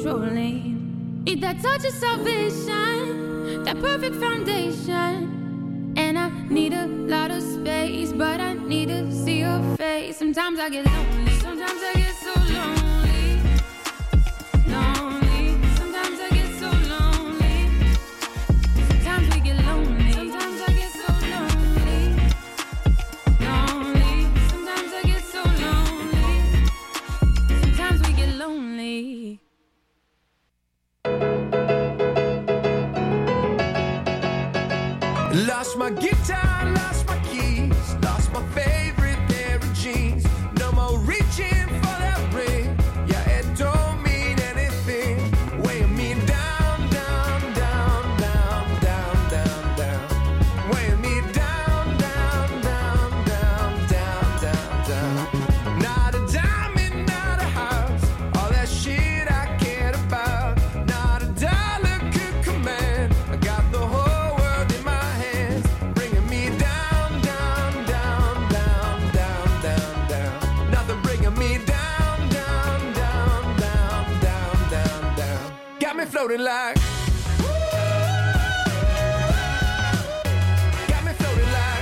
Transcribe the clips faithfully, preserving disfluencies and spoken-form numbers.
controlling. Need that touch of salvation, that perfect foundation. And I need a lot of space, but I need to see your face. Sometimes I get lonely, sometimes I get so lonely. Lonely, sometimes I get so lonely. Sometimes we get lonely, sometimes I get so lonely. Lonely, sometimes I get so lonely. Sometimes we get lonely. Lost my guitar, lost my keys, lost my favorite pair of jeans. No more reaching for that ring. Yeah, it don't mean anything. Weighing me down, down, down, down, down, down, down. Weighing me down, down, down, down, down, down, down. Not a diamond, not a house, all that shit I cared about. Not a dollar could command. I got the whole world in my hands, bringing me down, down, down, down, down, down, down. Nothing bringing me down, down, down, down, down, down, down. Got me floating like. Got me floating like.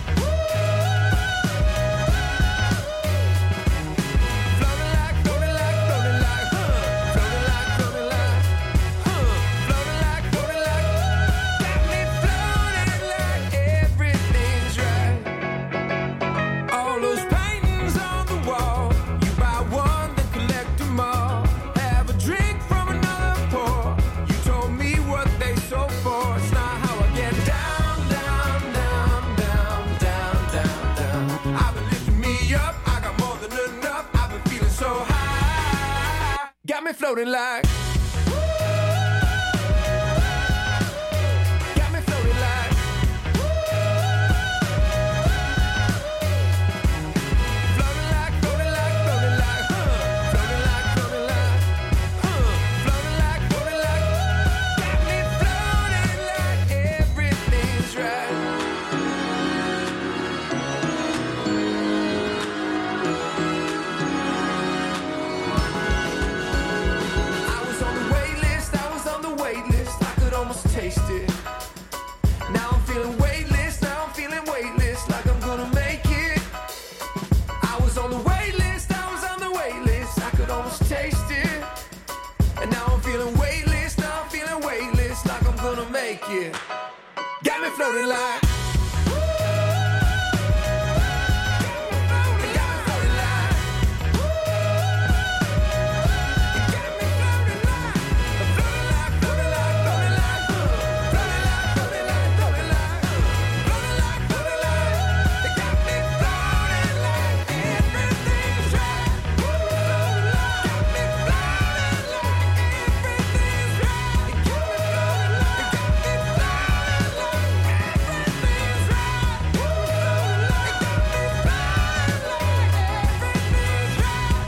Floating like, floating like, floating like, huh? Floating like, floating like, huh? Floating like, floating like. Got me floating like everything's right. All those paintings on the wall, you buy one, then collect them all. Have a drink from another pour. You told me what they sold for. It's not how I get down, down, down, down, down, down, down. I've been lifting me up, I got more than enough. I've been feeling so high. Got me floating like. Got me floating like. Floating like, floating like, floating like, huh? Floating like, floating like, huh? Floating like, floating like. Got me floating like everything's right. I was on the wait list, I was on the wait list. I could almost taste it. Now I'm feeling weightless, now I'm feeling weightless, like I'm gonna make it. I was on the wait list, I was on the wait list. I could almost taste it. And now I'm feeling weightless, now I'm feeling weightless, like I'm gonna make it. Got me floating like. Got me floating like. Got me floating like. Floating like, floating like, floating like, huh? Floating like, floating like, floating like, huh? Floating like, floating like. They got me floating like everything's right. Floating like. Got me floating like everything's right. They got me floating like. They got me floating like everything's right. Floating like. They got me floating like everything's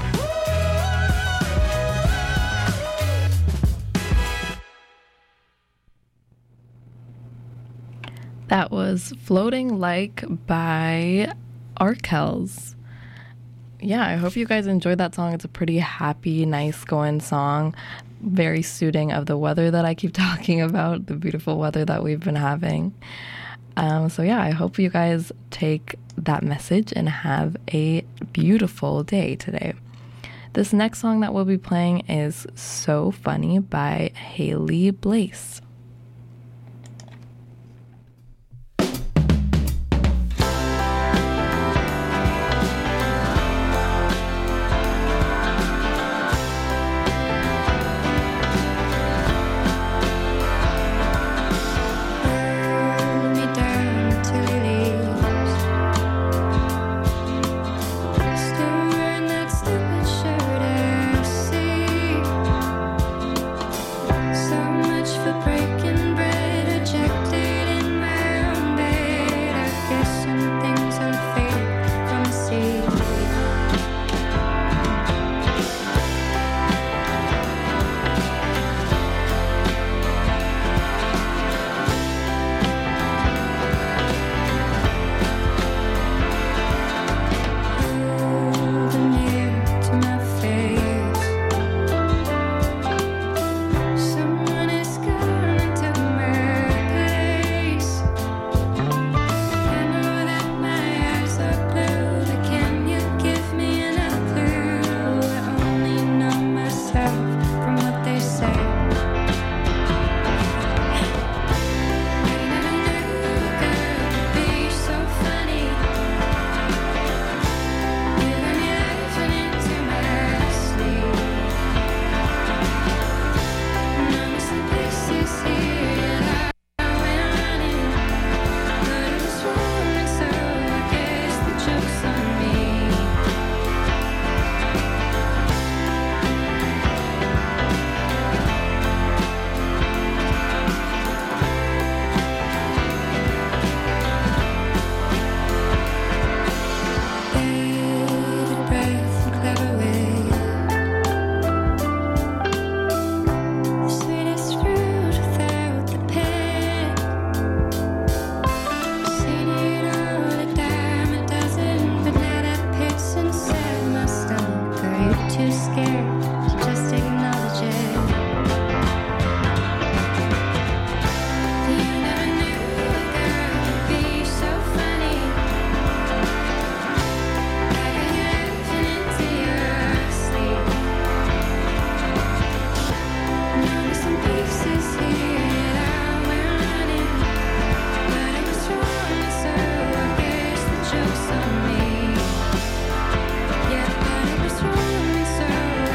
right. That was Floating Like by Arkells. Yeah, I hope you guys enjoyed that song. It's a pretty happy, nice going song. Very suiting of the weather that I keep talking about, the beautiful weather that we've been having. Um, so yeah, I hope you guys take that message and have a beautiful day today. This next song that we'll be playing is So Funny by Haley Blaze. Hold me down till he leaves. Still wearing that stupid shirt I see. So much for breaking too scared to just acknowledge it. You never knew a girl could be so funny. Like you're acting into your sleep. Now there's some pieces here that we're running, but it was wrong, so I guess the joke's on me. Yeah, but it was wrong, so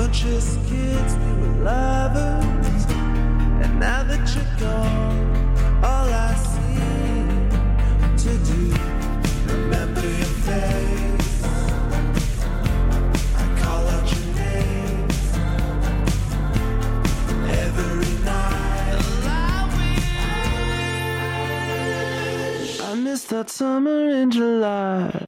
conscious kids, we were lovers. And now that you're gone, all I seem to do, remember your face. I call out your name every night. I miss that summer in July.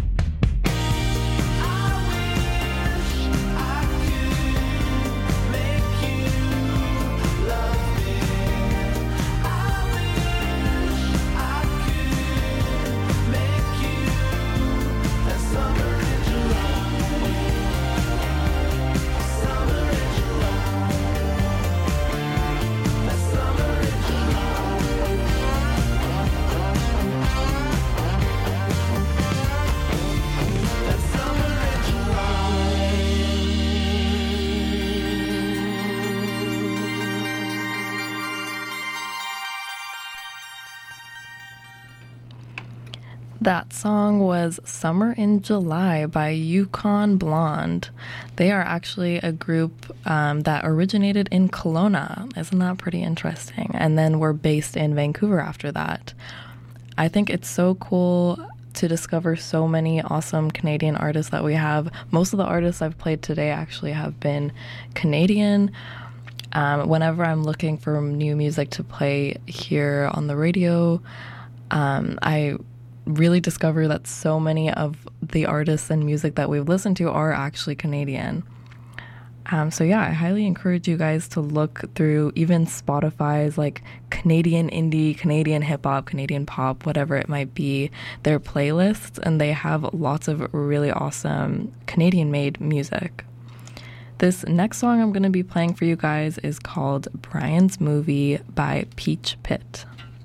That song was Summer in July by Yukon Blonde. They are actually a group um, that originated in Kelowna. Isn't that pretty interesting? And then were based in Vancouver after that. I think it's so cool to discover so many awesome Canadian artists that we have. Most of the artists I've played today actually have been Canadian. Um, whenever I'm looking for new music to play here on the radio, um, I really discover that so many of the artists and music that we've listened to are actually Canadian. Um, so yeah, I highly encourage you guys to look through even Spotify's like Canadian indie, Canadian hip hop, Canadian pop, whatever it might be, their playlists, and they have lots of really awesome Canadian made music. This next song I'm going to be playing for you guys is called Brian's Movie by Peach Pit.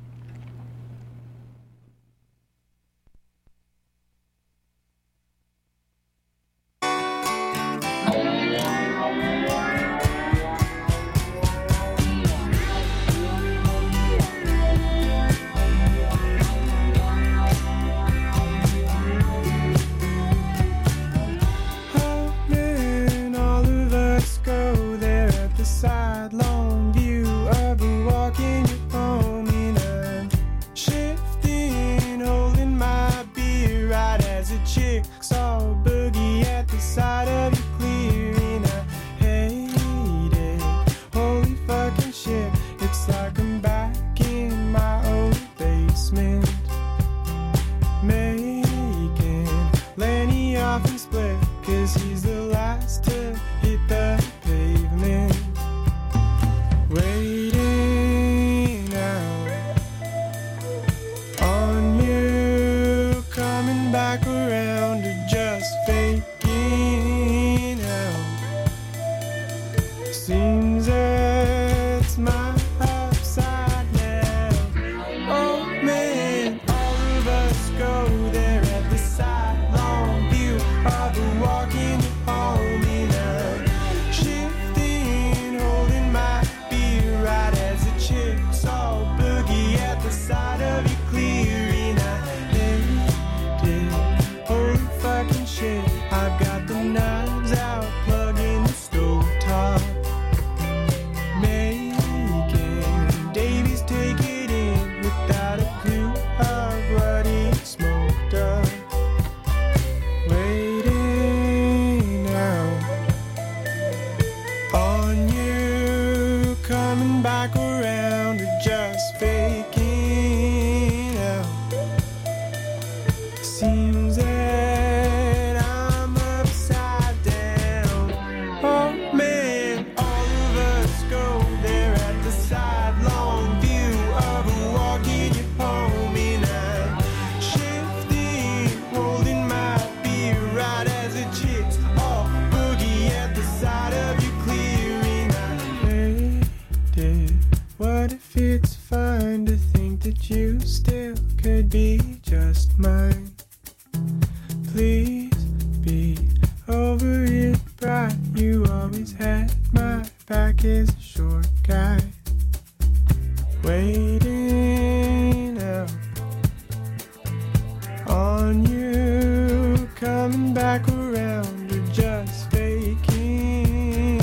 Sidelong view of a walking home in a shifting, holding my beer right as a chick's all boogie at the side of you clearing. I hate it, holy fucking shit. It's like I'm back in my old basement, making Lenny off and split, cause he's the last to hit the pavement. Waiting out on you, coming back around to just faking out. Seems it's my upside down. Oh man, all of us go there at the sidelong view of the walking home in a shifting, holding my right as a chick's all boogie at the side of you clearing. I hate it, holy fucking shit. I've got the knives out, plugging the stove top, making Davies take it in without a clue of what he smoked up. Waiting out on you, coming back around to just faking out. Seems that I'm upside down. Oh man, all of us go there at the sidelong view of a walking home in a shifting, holding my beer right as a chick's all boogie at the side of you clearing. What if it's fun to think that you still could be just mine? Please be over it, bright. You always had my back as a short guy. Waiting out on you, coming back around to just faking.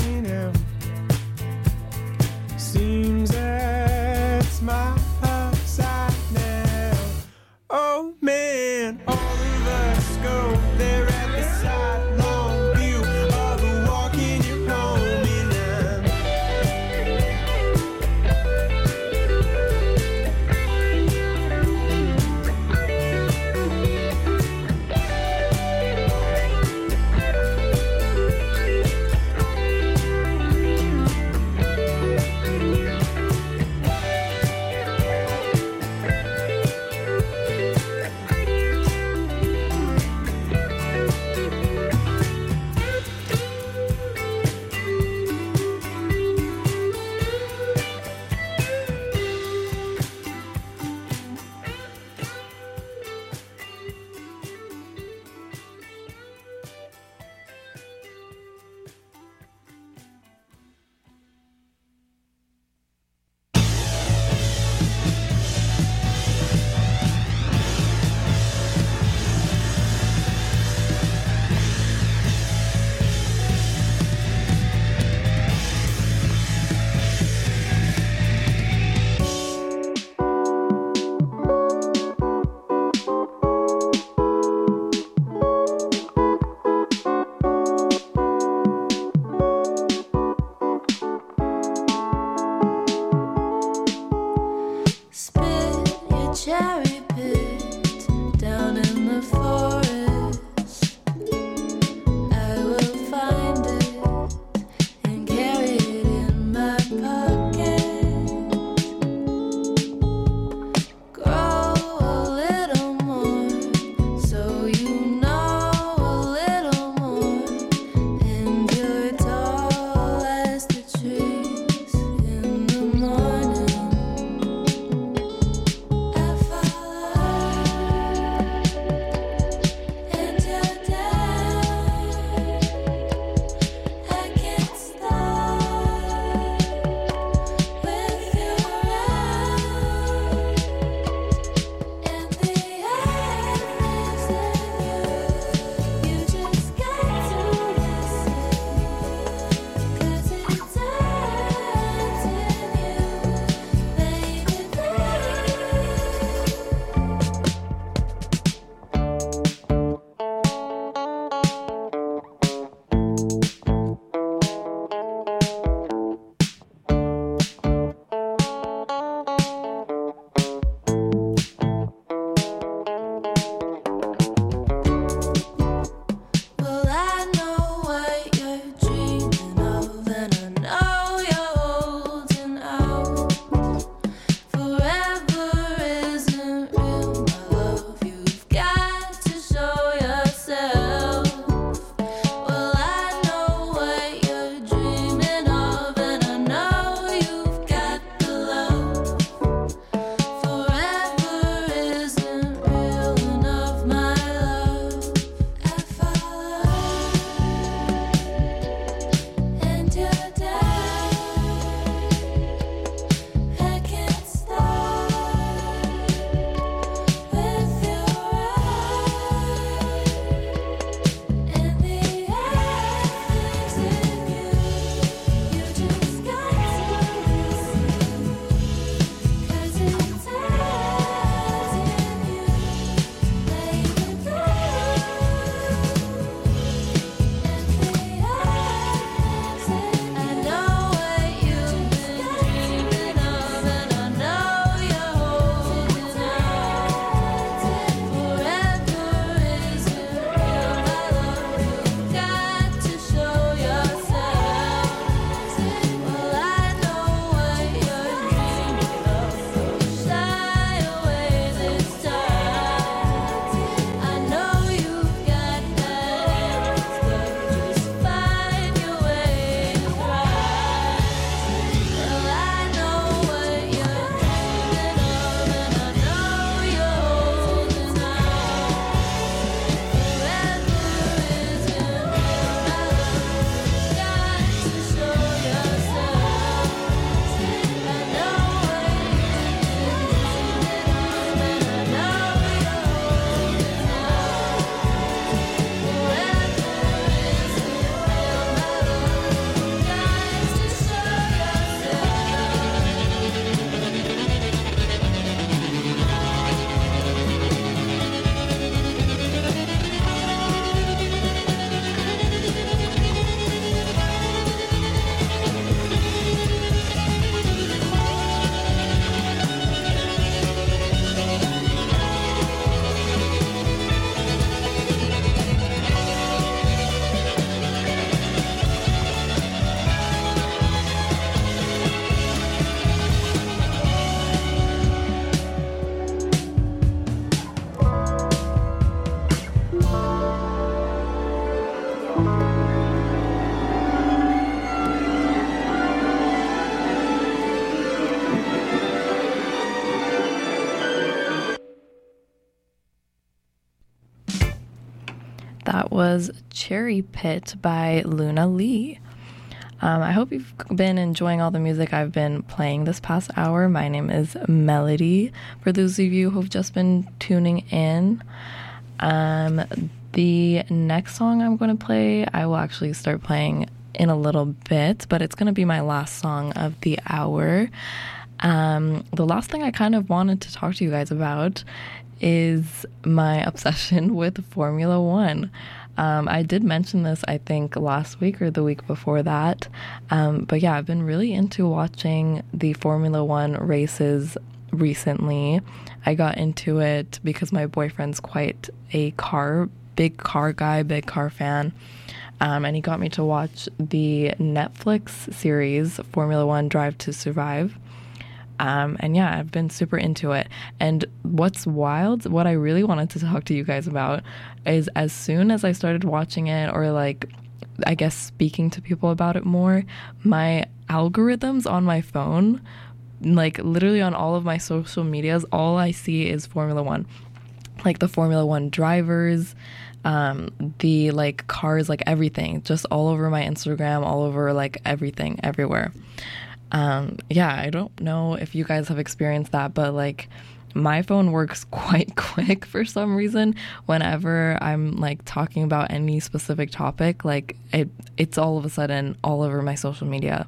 was Cherry Pit by Luna Lee. Um, I hope you've been enjoying all the music I've been playing this past hour. My name is Melody, for those of you who've just been tuning in. Um, the next song I'm going to play, I will actually start playing in a little bit, but it's going to be my last song of the hour. Um, the last thing I kind of wanted to talk to you guys about is my obsession with Formula One. Um, I did mention this, I think, last week or the week before that. Um, but yeah, I've been really into watching the Formula One races recently. I got into it because my boyfriend's quite a car, big car guy, big car fan. Um, and he got me to watch the Netflix series, Formula One Drive to Survive. Um, and yeah, I've been super into it. And what's wild, what I really wanted to talk to you guys about is as soon as I started watching it, or like, I guess speaking to people about it more, my algorithms on my phone, like literally on all of my social medias, all I see is Formula One. Like the Formula One drivers, um, the like cars, like everything, just all over my Instagram, all over like everything, everywhere. Um, yeah, I don't know if you guys have experienced that, but like my phone works quite quick for some reason. Whenever I'm like talking about any specific topic, like it, it's all of a sudden all over my social media.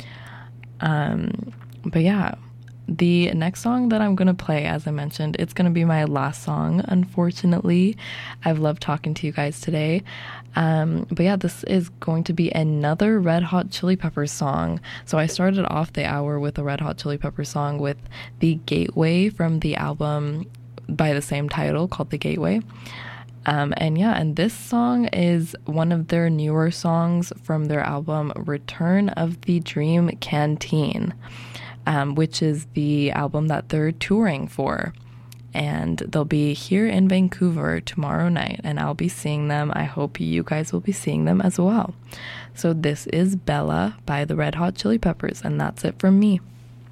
Um, but yeah, the next song that I'm going to play, as I mentioned, it's going to be my last song, unfortunately. I've loved talking to you guys today. Um, but yeah, this is going to be another Red Hot Chili Peppers song. So I started off the hour with a Red Hot Chili Peppers song with The Gateway from the album by the same title, called The Gateway. Um, and yeah, and this song is one of their newer songs from their album Return of the Dream Canteen, um, which is the album that they're touring for. And they'll be here in Vancouver tomorrow night, and I'll be seeing them. I hope you guys will be seeing them as well. So this is Bella by the Red Hot Chili Peppers, and that's it from me.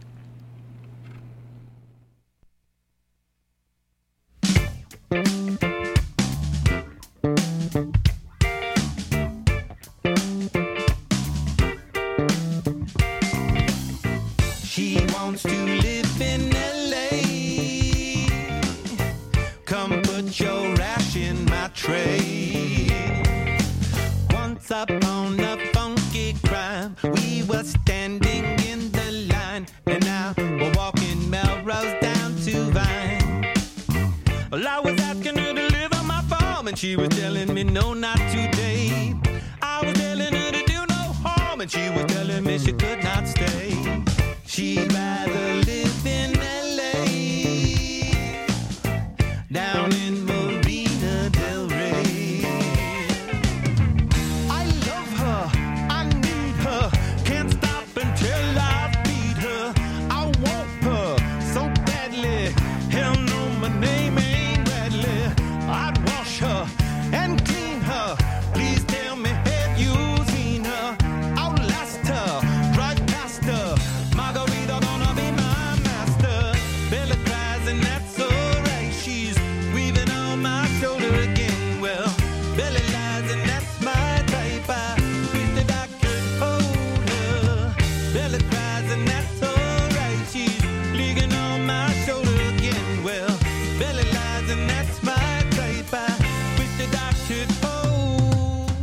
She wants to live in L A. Come put your rash in my tray. Once upon a funky crime, we were standing in the line, and now we're walking Melrose down to Vine. Well, I was asking her to live on my farm, and she was telling me no, not today. I was telling her to do no harm, and she was telling me she could not stay. She'd rather live in L A, down in Marina Del Rey. I love her, I need her, can't stop until I feed her. I want her so badly, hell no, my name ain't Bradley. I'd wash her and clean her, please tell me, have you seen her? Outlast her, drive past her, Margarita gonna be my master. Bella cries and that's alright, she's weaving on my shoulder again. Well, Bella lies and that's my type, I wish that I could hold her. Bella cries and that's alright, she's leaning on my shoulder again. Well, Bella lies and that's my type, I wish that I could hold.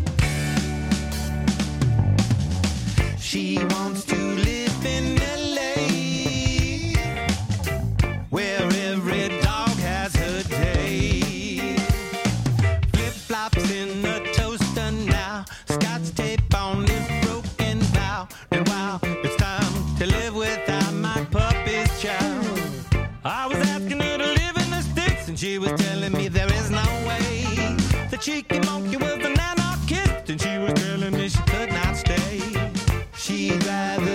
She wants to live in L A, where every dog has her day. Flip-flops in the toaster now, Scotch tape on this broken bow. And wow, it's time to live without my puppy's child. I was asking her to live in the sticks, and she was telling me there is no way. The cheeky monkey was an anarchist, and she was telling me she could not stay. She'd rather